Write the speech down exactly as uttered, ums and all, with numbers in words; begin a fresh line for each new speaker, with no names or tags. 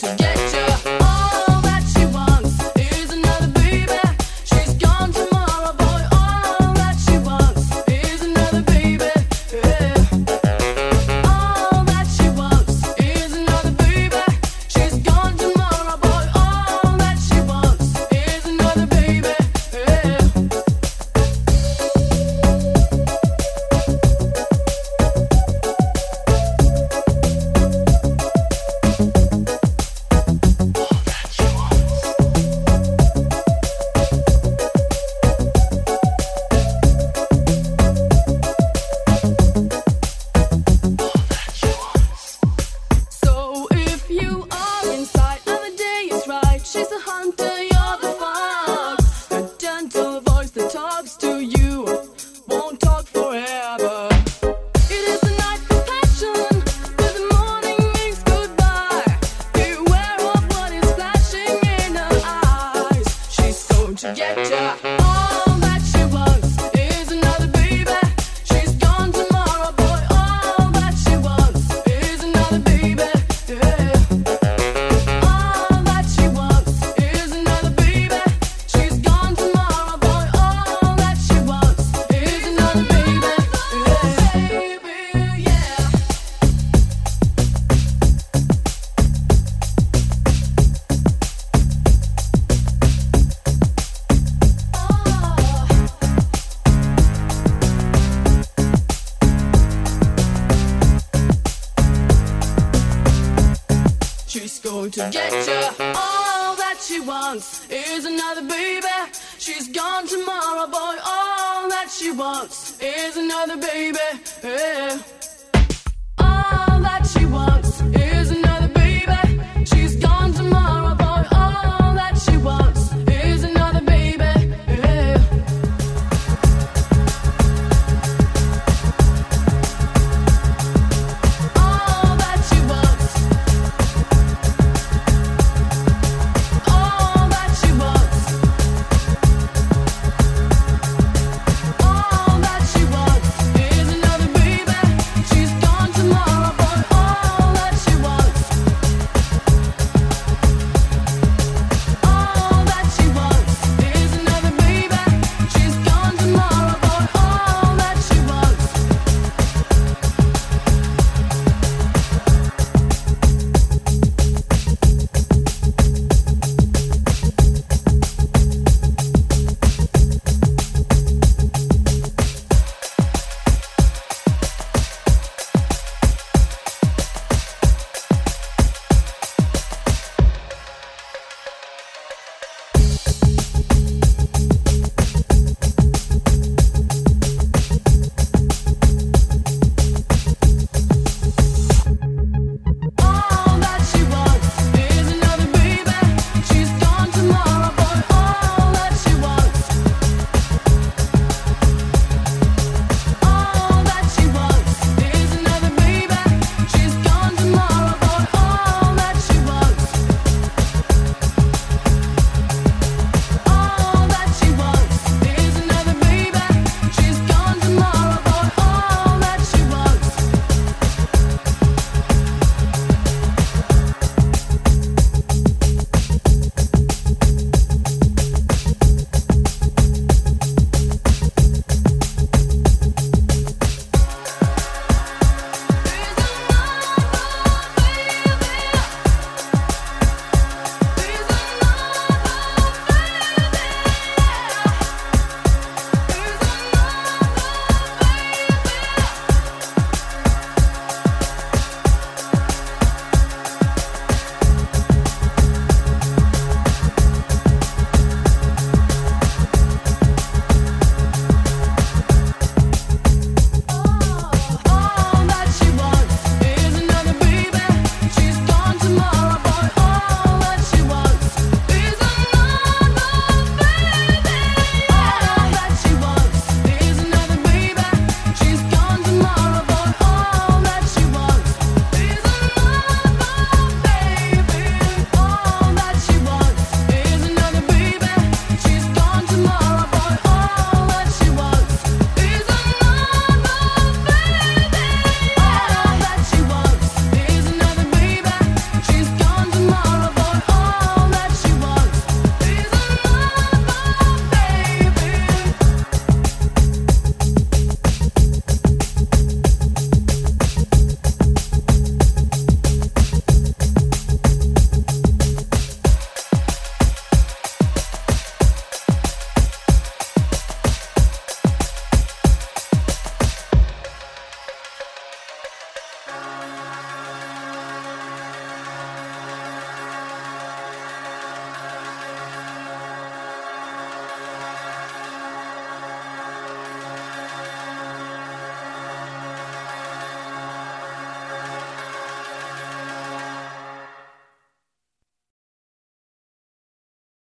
to get you. All that she wants is another baby. She's gone tomorrow, boy. All that she wants is another baby. Yeah. All that she wants is another baby. She's gone tomorrow, boy. All that she wants is another baby. Yeah. So if you are inside and the day is right, she's the hunter, you're the fox. A gentle voice that talks to you won't talk forever. It is the night for passion, but the morning means goodbye. Beware of what is flashing in her eyes. She's going to get ya. All that she wants is another baby. She's gone tomorrow, boy. All that she wants is another baby. Yeah. All that she wants is another baby. She's gone tomorrow, boy. All that she wants is another baby. Yeah. Baby, yeah. She's going to get ya. All that she wants is another baby. She's gone tomorrow, boy. All that she wants is another baby. Yeah. All that she wants